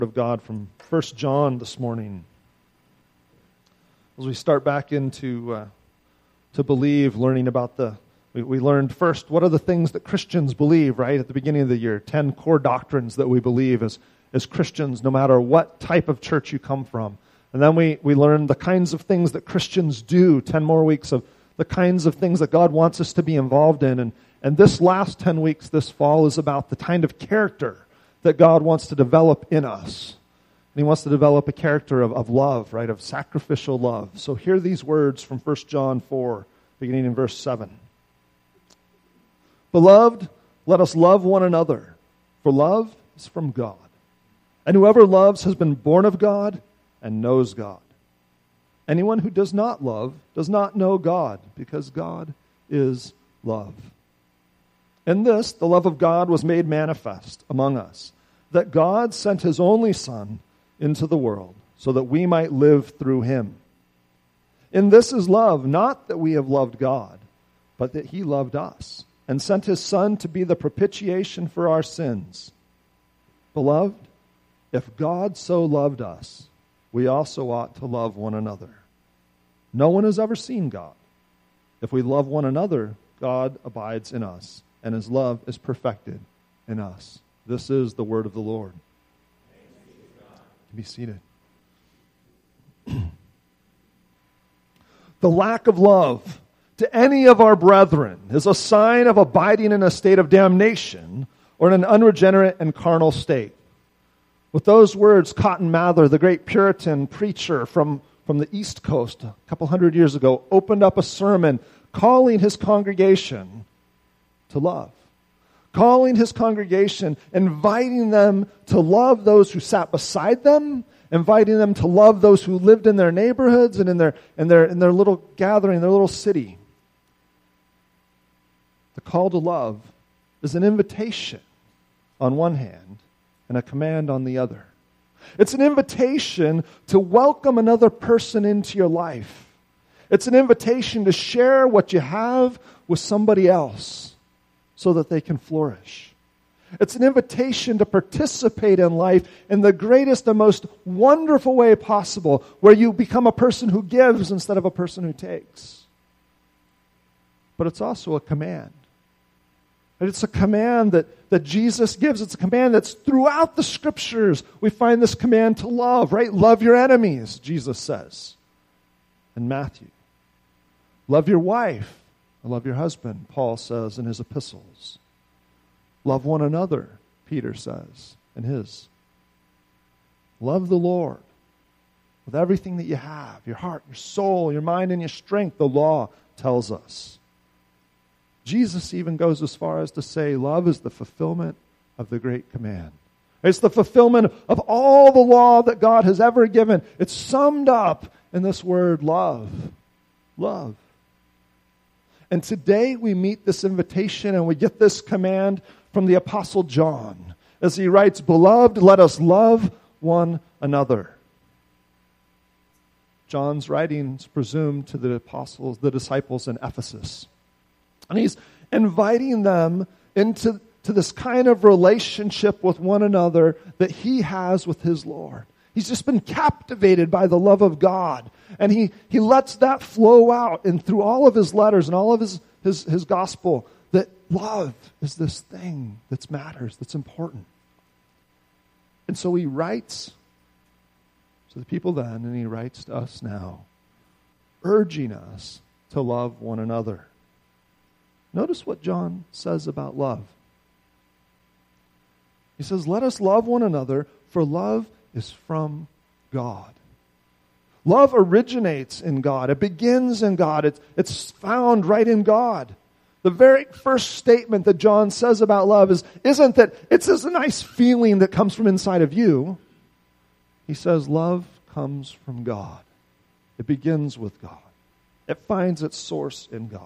of God from 1 John this morning. As we start back into to believe, learning about we learned first, what are the things that Christians believe, right, at the beginning of the year? 10 core doctrines that we believe as Christians, no matter what type of church you come from. And then we learned the kinds of things that Christians do, 10 more weeks of the kinds of things that God wants us to be involved in. And this last 10 weeks, this fall, is about the kind of character that God wants to develop in us. And He wants to develop a character of love, right, of sacrificial love. So hear these words from 1 John 4, beginning in verse 7. Beloved, let us love one another, for love is from God. And whoever loves has been born of God and knows God. Anyone who does not love does not know God, because God is love. In this, the love of God was made manifest among us, that God sent His only Son into the world, so that we might live through Him. In this is love, not that we have loved God, but that He loved us, and sent His Son to be the propitiation for our sins. Beloved, if God so loved us, we also ought to love one another. No one has ever seen God. If we love one another, God abides in us, and His love is perfected in us. This is the word of the Lord. Be seated. The lack of love to any of our brethren is a sign of abiding in a state of damnation or in an unregenerate and carnal state. With those words, Cotton Mather, the great Puritan preacher from the East Coast a couple hundred years ago, opened up a sermon calling his congregation to love. Calling his congregation, inviting them to love those who sat beside them, inviting them to love those who lived in their neighborhoods and in their little gathering, their little city. The call to love is an invitation on one hand and a command on the other. It's an invitation to welcome another person into your life. It's an invitation to share what you have with somebody else so that they can flourish. It's an invitation to participate in life in the greatest and most wonderful way possible, where you become a person who gives instead of a person who takes. But it's also a command. And it's a command that Jesus gives. It's a command that's throughout the Scriptures. We find this command to love, right? Love your enemies, Jesus says in Matthew. Love your wife. Love your husband, Paul says in his epistles. Love one another, Peter says in his. Love the Lord with everything that you have, your heart, your soul, your mind, and your strength, the law tells us. Jesus even goes as far as to say love is the fulfillment of the great command. It's the fulfillment of all the law that God has ever given. It's summed up in this word love. Love. And today we meet this invitation and we get this command from the Apostle John as he writes, Beloved, let us love one another. John's writings presumed to the disciples in Ephesus. And he's inviting them into this kind of relationship with one another that he has with his Lord. He's just been captivated by the love of God. And he lets that flow out and through all of his letters and all of his gospel, that love is this thing that matters, that's important. And so he writes to the people then, and he writes to us now, urging us to love one another. Notice what John says about love. He says, let us love one another, for love is from God. Love originates in God. It begins in God. It's found right in God. The very first statement that John says about love isn't that it's just a nice feeling that comes from inside of you. He says love comes from God. It begins with God. It finds its source in God.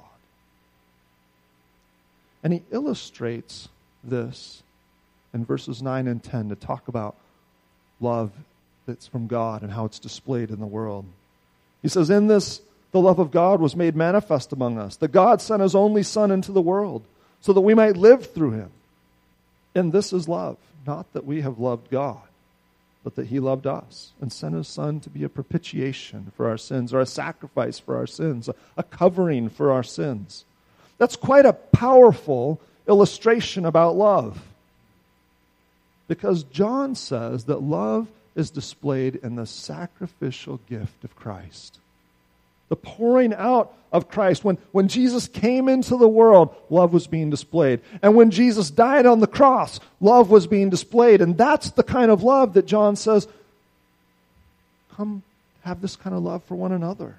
And he illustrates this in verses 9 and 10 to talk about love that's from God and how it's displayed in the world. He says, in this, the love of God was made manifest among us, that God sent His only Son into the world so that we might live through Him. And this is love, not that we have loved God, but that he loved us and sent his Son to be a propitiation for our sins, or a sacrifice for our sins, a covering for our sins. That's quite a powerful illustration about love. Because John says that love is displayed in the sacrificial gift of Christ. The pouring out of Christ. When Jesus came into the world, love was being displayed. And when Jesus died on the cross, love was being displayed. And that's the kind of love that John says, come have this kind of love for one another.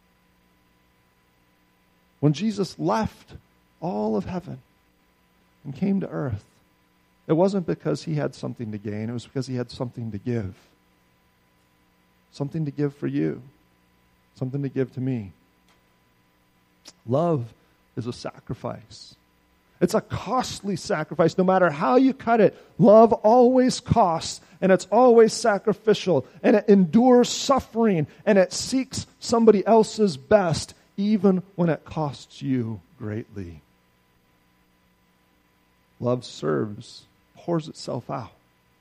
When Jesus left all of heaven and came to earth, it wasn't because he had something to gain. It was because he had something to give. Something to give for you. Something to give to me. Love is a sacrifice. It's a costly sacrifice. No matter how you cut it, love always costs, and it's always sacrificial, and it endures suffering, and it seeks somebody else's best, even when it costs you greatly. Love serves, pours itself out.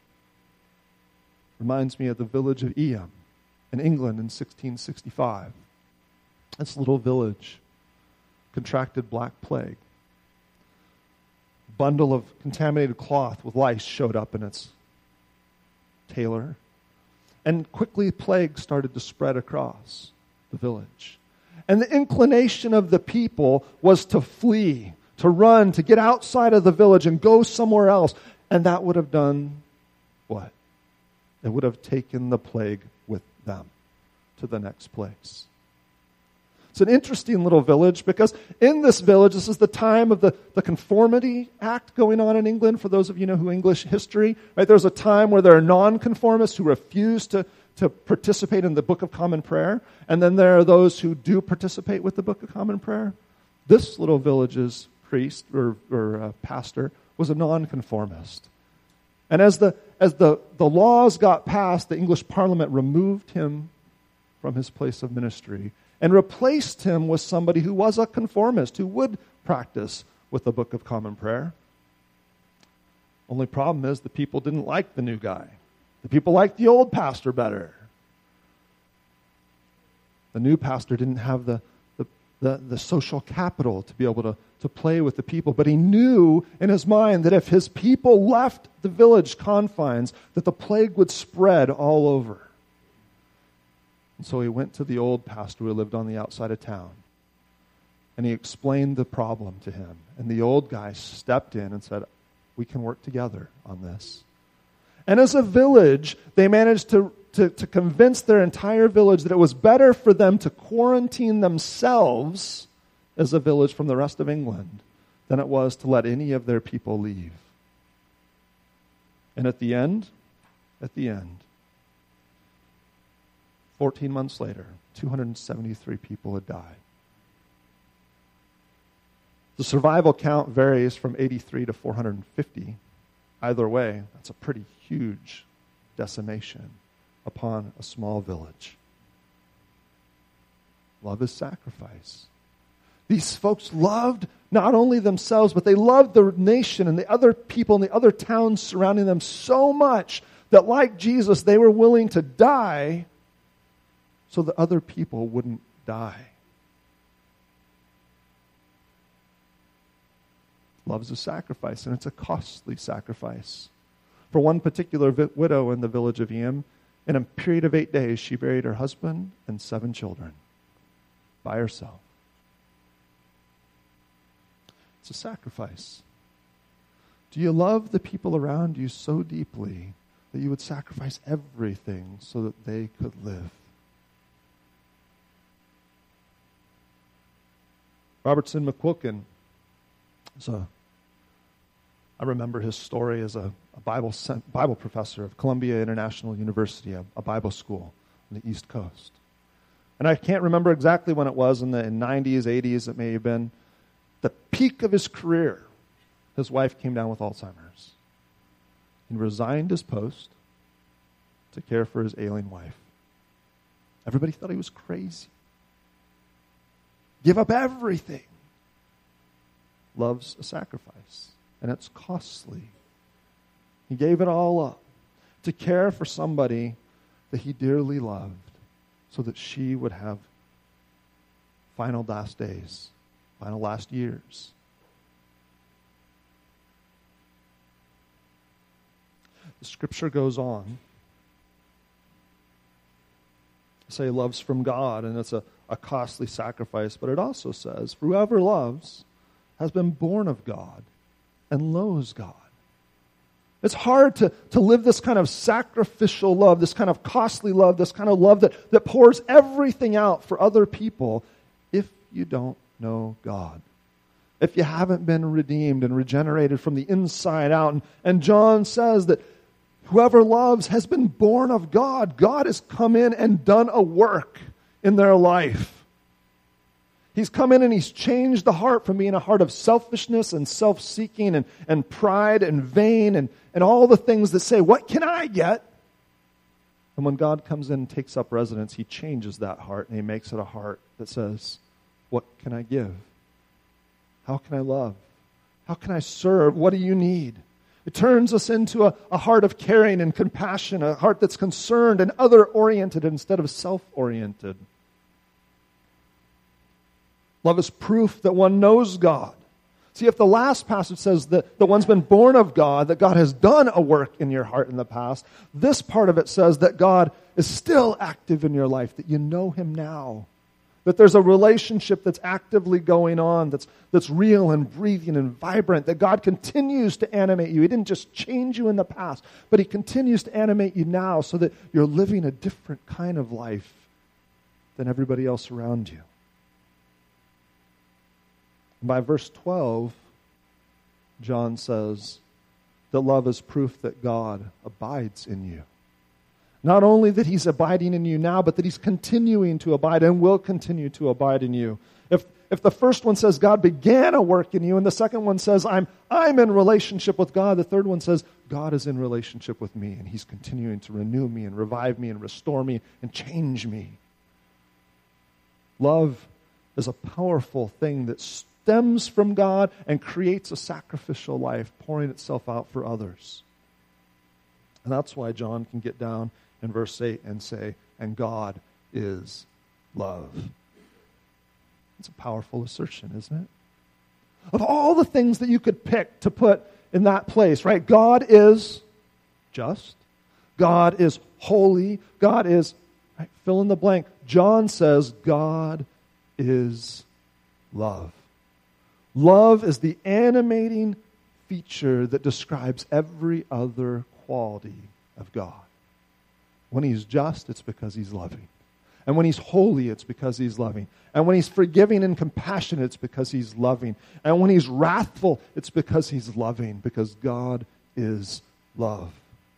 Reminds me of the village of Eyam in England in 1665. This little village contracted black plague. A bundle of contaminated cloth with lice showed up in its tailor. And quickly plague started to spread across the village. And the inclination of the people was to flee, to run, to get outside of the village and go somewhere else. And that would have done what? It would have taken the plague with them to the next place. It's an interesting little village because in this village, this is the time of the Conformity Act going on in England. For those of you who know who English history, right? There's a time where there are nonconformists who refuse to participate in the Book of Common Prayer, and then there are those who do participate with the Book of Common Prayer. This little village's priest or pastor was a nonconformist. And as the laws got passed, the English Parliament removed him from his place of ministry and replaced him with somebody who was a conformist, who would practice with the Book of Common Prayer. Only problem is the people didn't like the new guy. The people liked the old pastor better. The new pastor didn't have the social capital to be able to play with the people. But he knew in his mind that if his people left the village confines, that the plague would spread all over. And so he went to the old pastor who lived on the outside of town. And he explained the problem to him. And the old guy stepped in and said, we can work together on this. And as a village, they managed to convince their entire village that it was better for them to quarantine themselves as a village from the rest of England than it was to let any of their people leave. And at the end, 14 months later, 273 people had died. The survival count varies from 83 to 450. Either way, that's a pretty huge decimation upon a small village. Love is sacrifice. These folks loved not only themselves, but they loved the nation and the other people and the other towns surrounding them so much that, like Jesus, they were willing to die so that other people wouldn't die. Love is a sacrifice, and it's a costly sacrifice. For one particular widow in the village of Eyam, in a period of 8 days, she buried her husband and 7 children by herself. It's a sacrifice. Do you love the people around you so deeply that you would sacrifice everything so that they could live? Robertson McQuilkin I remember his story as a Bible professor of Columbia International University, a Bible school on the East Coast. And I can't remember exactly when it was, in the 90s, 80s, it may have been. The peak of his career, his wife came down with Alzheimer's. He resigned his post to care for his ailing wife. Everybody thought he was crazy. Give up everything. Love's a sacrifice, and it's costly. He gave it all up. to care for somebody that he dearly loved so that she would have final last days, final last years. The scripture goes on to say love's from God, and it's a costly sacrifice, but it also says, for whoever loves has been born of God and knows God. It's hard to live this kind of sacrificial love, this kind of costly love, this kind of love that pours everything out for other people if you don't know God. If you haven't been redeemed and regenerated from the inside out. And John says that whoever loves has been born of God. God has come in and done a work in their life. He's come in and he's changed the heart from being a heart of selfishness and self-seeking and pride and vain and all the things that say, what can I get? And when God comes in and takes up residence, he changes that heart and he makes it a heart that says, what can I give? How can I love? How can I serve? What do you need? It turns us into a heart of caring and compassion, a heart that's concerned and other-oriented instead of self-oriented. Love is proof that one knows God. See, if the last passage says that one's been born of God, that God has done a work in your heart in the past, this part of it says that God is still active in your life, that you know him now. That there's a relationship that's actively going on, that's real and breathing and vibrant, that God continues to animate you. He didn't just change you in the past, but he continues to animate you now so that you're living a different kind of life than everybody else around you. By verse 12, John says that love is proof that God abides in you. Not only that he's abiding in you now, but that he's continuing to abide and will continue to abide in you. If the first one says God began a work in you, and the second one says I'm in relationship with God, the third one says God is in relationship with me, and he's continuing to renew me and revive me and restore me and change me. Love is a powerful thing that stems from God and creates a sacrificial life, pouring itself out for others. And that's why John can get down in verse 8 and say, and God is love. It's a powerful assertion, isn't it? Of all the things that you could pick to put in that place, right? God is just. God is holy. God is, right, fill in the blank. John says God is love. Love is the animating feature that describes every other quality of God. When he's just, it's because he's loving. And when he's holy, it's because he's loving. And when he's forgiving and compassionate, it's because he's loving. And when he's wrathful, it's because he's loving, because God is love.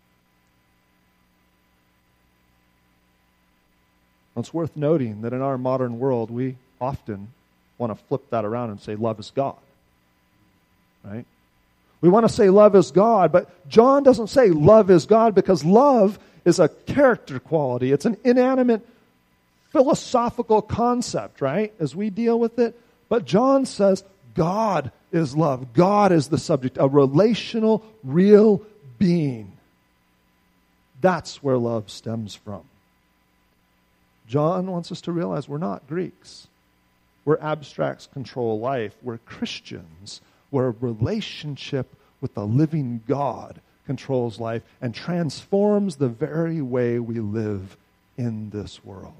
It's worth noting that in our modern world, we often want to flip that around and say love is God. Right? We want to say love is God, but John doesn't say love is God because love is a character quality. It's an inanimate philosophical concept, right, as we deal with it. But John says God is love. God is the subject, a relational, real being. That's where love stems from. John wants us to realize we're not Greeks. We're abstracts control life. We're Christians where a relationship with the living God controls life and transforms the very way we live in this world.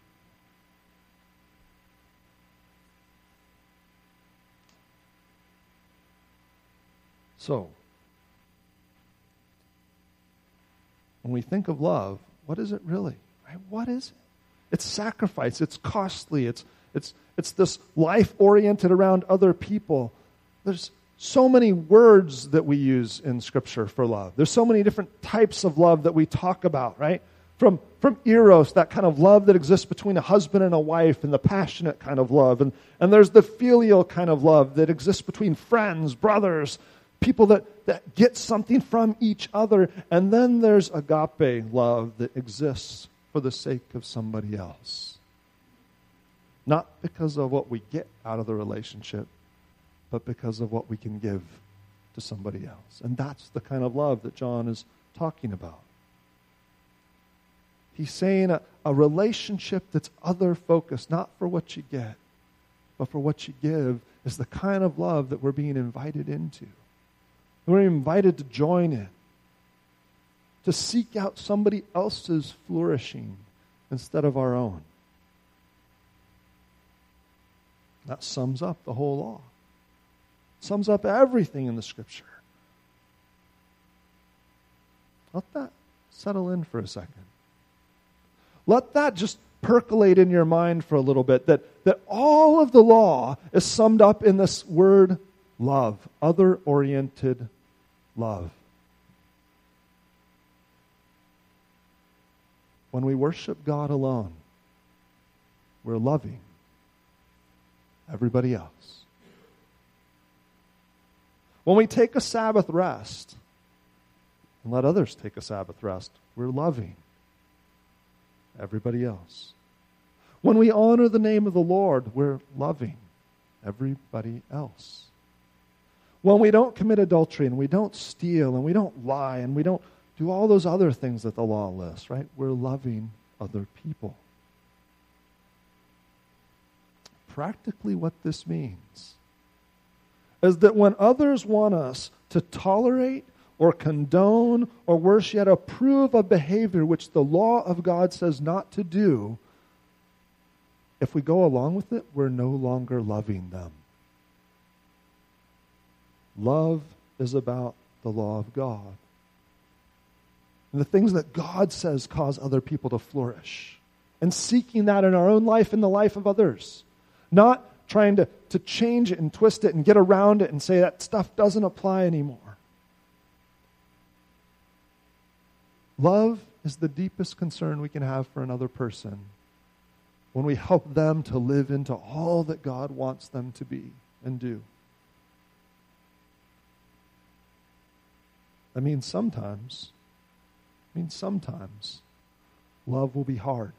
So, when we think of love, what is it really? Right? What is it? It's sacrifice. It's costly. It's this life oriented around other people. There's so many words that we use in Scripture for love. There's so many different types of love that we talk about, right? From eros, that kind of love that exists between a husband and a wife, and the passionate kind of love. And there's the filial kind of love that exists between friends, brothers, people that get something from each other. And then there's agape love that exists for the sake of somebody else. Not because of what we get out of the relationship, but because of what we can give to somebody else. And that's the kind of love that John is talking about. He's saying a relationship that's other-focused, not for what you get, but for what you give, is the kind of love that we're being invited into. We're invited to join in, to seek out somebody else's flourishing instead of our own. That sums up the whole law. Sums up everything in the Scripture. Let that settle in for a second. Let that just percolate in your mind for a little bit, that all of the law is summed up in this word love, other-oriented love. When we worship God alone, we're loving everybody else. When we take a Sabbath rest and let others take a Sabbath rest, we're loving everybody else. When we honor the name of the Lord, we're loving everybody else. When we don't commit adultery and we don't steal and we don't lie and we don't do all those other things that the law lists, right? We're loving other people. Practically what this means is that when others want us to tolerate or condone, or worse yet, approve of behavior which the law of God says not to do, if we go along with it, we're no longer loving them. Love is about the law of God. And the things that God says cause other people to flourish. And seeking that in our own life and the life of others. Not trying to change it and twist it and get around it and say that stuff doesn't apply anymore. Love is the deepest concern we can have for another person when we help them to live into all that God wants them to be and do. That means sometimes love will be hard.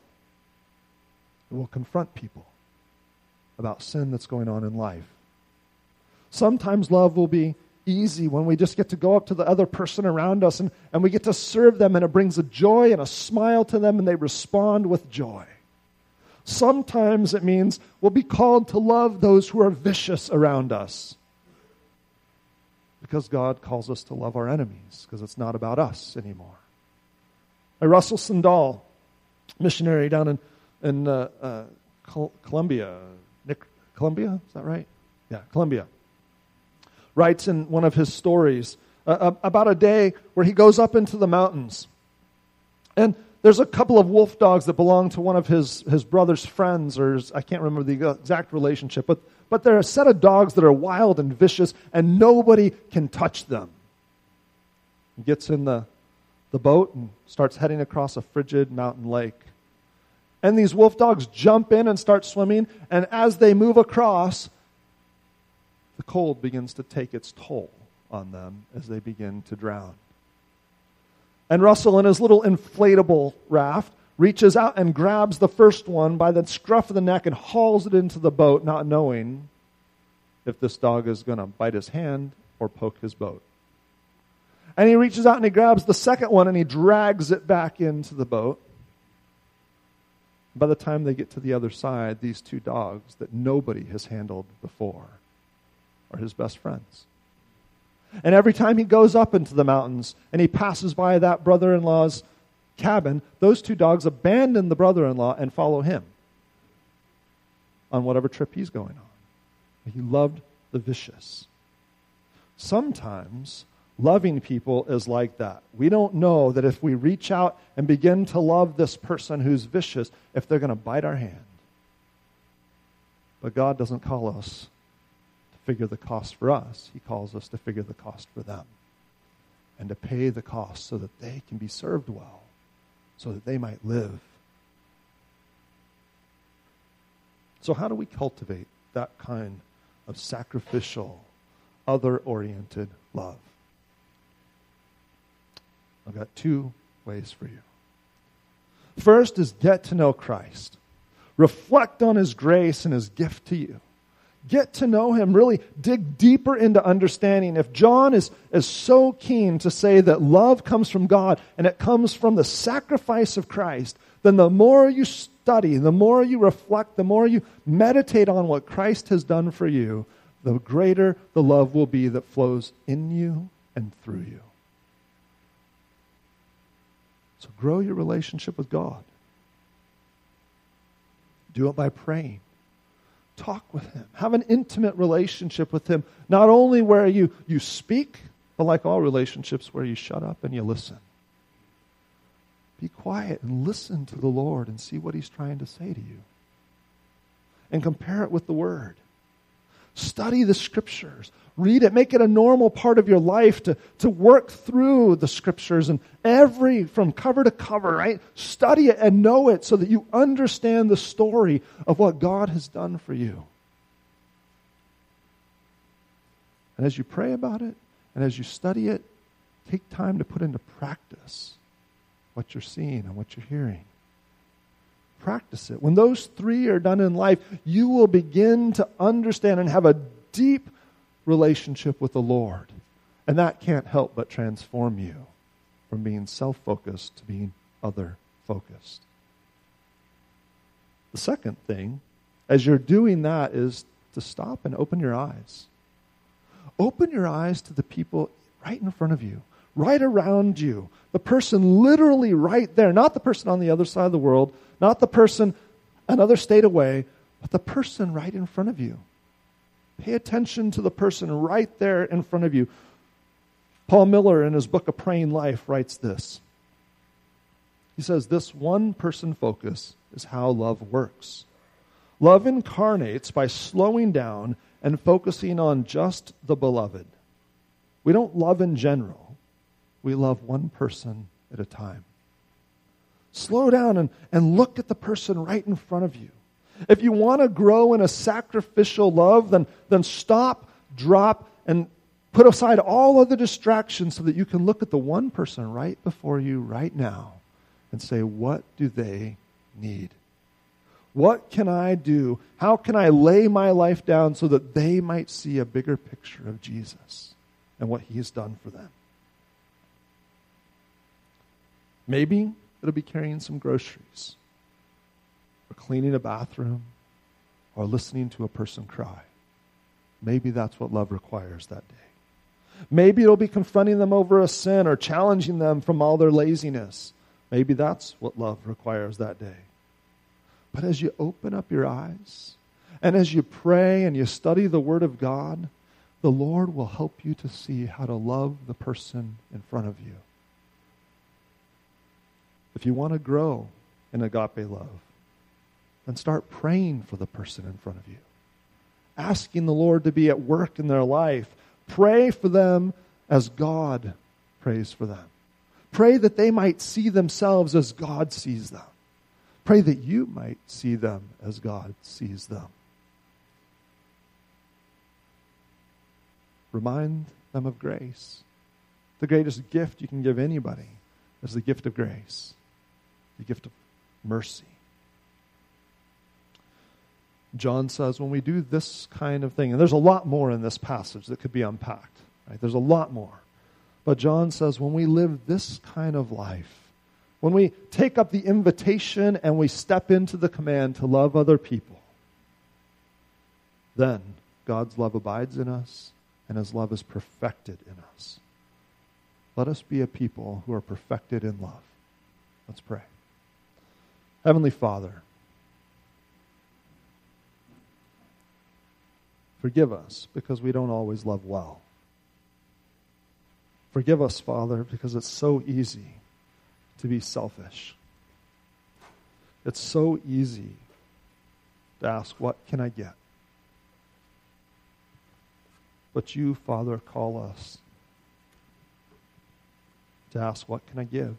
It will confront people about sin that's going on in life. Sometimes love will be easy when we just get to go up to the other person around us and we get to serve them, and it brings a joy and a smile to them and they respond with joy. Sometimes it means we'll be called to love those who are vicious around us because God calls us to love our enemies because it's not about us anymore. Russell Sandall, missionary down in Colombia. Colombia, is that right? Yeah, Colombia. Writes in one of his stories about a day where he goes up into the mountains. And there's a couple of wolf dogs that belong to one of his brother's friends, or I can't remember the exact relationship, but they're a set of dogs that are wild and vicious, and nobody can touch them. He gets in the boat and starts heading across a frigid mountain lake. And these wolf dogs jump in and start swimming, and as they move across, the cold begins to take its toll on them as they begin to drown. And Russell, in his little inflatable raft, reaches out and grabs the first one by the scruff of the neck and hauls it into the boat, not knowing if this dog is going to bite his hand or poke his boat. And he reaches out and he grabs the second one and he drags it back into the boat. By the time they get to the other side, these two dogs that nobody has handled before are his best friends. And every time he goes up into the mountains and he passes by that brother-in-law's cabin, those two dogs abandon the brother-in-law and follow him on whatever trip he's going on. He loved the vicious. Sometimes loving people is like that. We don't know that if we reach out and begin to love this person who's vicious, if they're going to bite our hand. But God doesn't call us to figure the cost for us. He calls us to figure the cost for them and to pay the cost so that they can be served well, so that they might live. So how do we cultivate that kind of sacrificial, other-oriented love? I've got 2 ways for you. First is get to know Christ. Reflect on His grace and His gift to you. Get to know him. Really dig deeper into understanding. If John is so keen to say that love comes from God and it comes from the sacrifice of Christ, then the more you study, the more you reflect, the more you meditate on what Christ has done for you, the greater the love will be that flows in you and through you. So grow your relationship with God. Do it by praying. Talk with him. Have an intimate relationship with him. Not only where you speak, but like all relationships, where you shut up and you listen. Be quiet and listen to the Lord and see what he's trying to say to you. And compare it with the Word. Study the Scriptures. Read it. Make it a normal part of your life to work through the Scriptures and from cover to cover, right? Study it and know it so that you understand the story of what God has done for you. And as you pray about it and as you study it, take time to put into practice what you're seeing and what you're hearing. Practice it. When those three are done in life, you will begin to understand and have a deep relationship with the Lord. And that can't help but transform you from being self-focused to being other-focused. The second thing, as you're doing that, is to stop and open your eyes. Open your eyes to the people right in front of you, right around you. The person literally right there, not the person on the other side of the world, not the person another state away, but the person right in front of you. Pay attention to the person right there in front of you. Paul Miller, in his book, A Praying Life, writes this. He says, this one-person focus is how love works. Love incarnates by slowing down and focusing on just the beloved. We don't love in general. We love one person at a time. Slow down and look at the person right in front of you. If you want to grow in a sacrificial love, then stop, drop, and put aside all other distractions so that you can look at the one person right before you right now and say, what do they need? What can I do? How can I lay my life down so that they might see a bigger picture of Jesus and what he has done for them? Maybe it'll be carrying some groceries, or cleaning a bathroom, or listening to a person cry. Maybe that's what love requires that day. Maybe it'll be confronting them over a sin or challenging them from all their laziness. Maybe that's what love requires that day. But as you open up your eyes, and as you pray and you study the Word of God, the Lord will help you to see how to love the person in front of you. If you want to grow in agape love, then start praying for the person in front of you. Asking the Lord to be at work in their life. Pray for them as God prays for them. Pray that they might see themselves as God sees them. Pray that you might see them as God sees them. Remind them of grace. The greatest gift you can give anybody is the gift of grace. The gift of mercy. John says when we do this kind of thing, and there's a lot more in this passage that could be unpacked, right? There's a lot more. But John says when we live this kind of life, when we take up the invitation and we step into the command to love other people, then God's love abides in us and his love is perfected in us. Let us be a people who are perfected in love. Let's pray. Heavenly Father, forgive us because we don't always love well. Forgive us, Father, because it's so easy to be selfish. It's so easy to ask, what can I get? But you, Father, call us to ask, what can I give?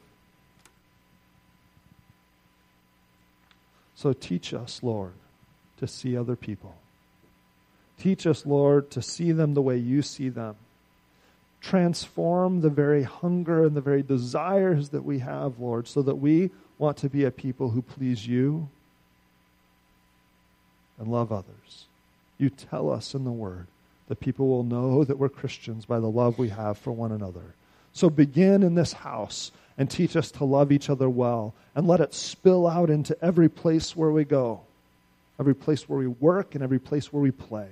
So teach us, Lord, to see other people. Teach us, Lord, to see them the way you see them. Transform the very hunger and the very desires that we have, Lord, so that we want to be a people who please you and love others. You tell us in the Word that people will know that we're Christians by the love we have for one another. So begin in this house and teach us to love each other well, and let it spill out into every place where we go, every place where we work, and every place where we play.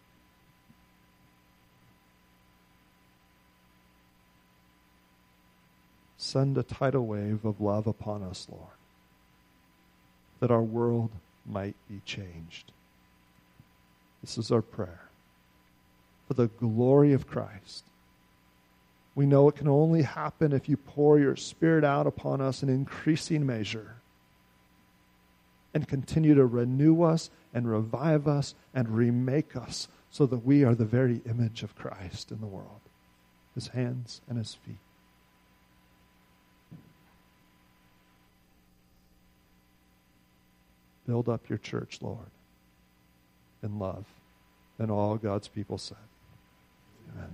Send a tidal wave of love upon us, Lord, that our world might be changed. This is our prayer. For the glory of Christ. We know it can only happen if you pour your Spirit out upon us in increasing measure and continue to renew us and revive us and remake us so that we are the very image of Christ in the world, his hands and his feet. Build up your church, Lord, in love. And all God's people said, amen.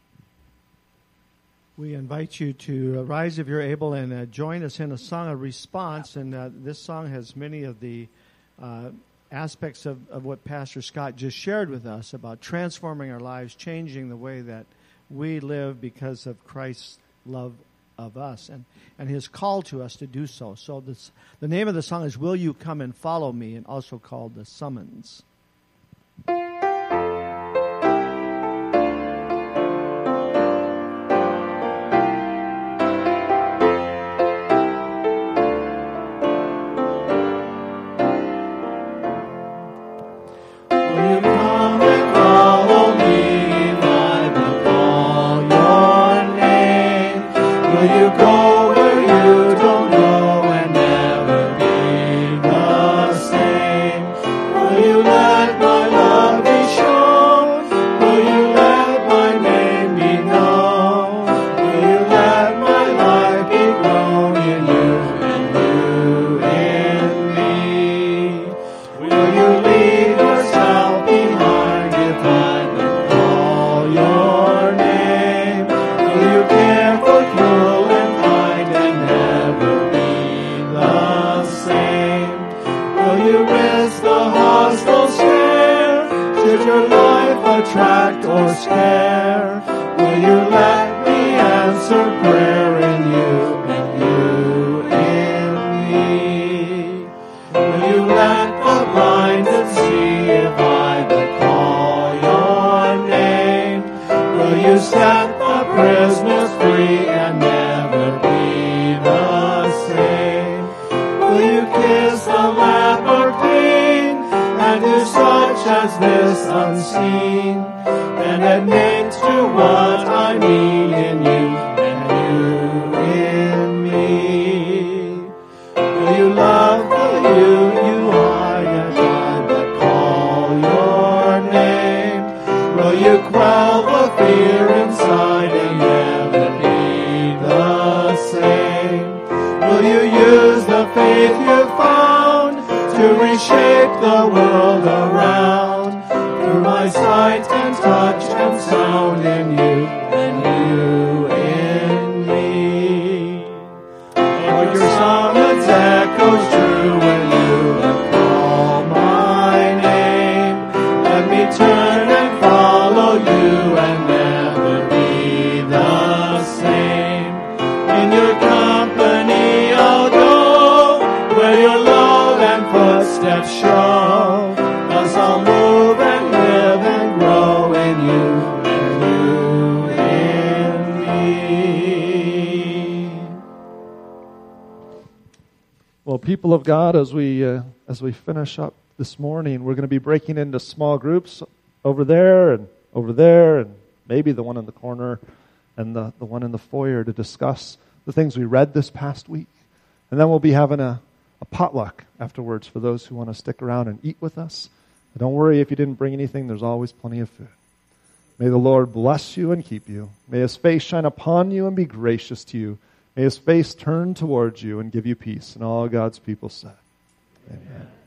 We invite you to rise if you're able and join us in a song of response. And this song has many of the aspects of what Pastor Scott just shared with us about transforming our lives, changing the way that we live because of Christ's love of us and his call to us to do so. So the name of the song is Will You Come and Follow Me, and also called The Summons. People of God, as we finish up this morning, we're going to be breaking into small groups over there, and maybe the one in the corner and the one in the foyer to discuss the things we read this past week. And then we'll be having a potluck afterwards for those who want to stick around and eat with us. But don't worry if you didn't bring anything, there's always plenty of food. May the Lord bless you and keep you. May his face shine upon you and be gracious to you. May his face turn towards you and give you peace. And all God's people said, amen.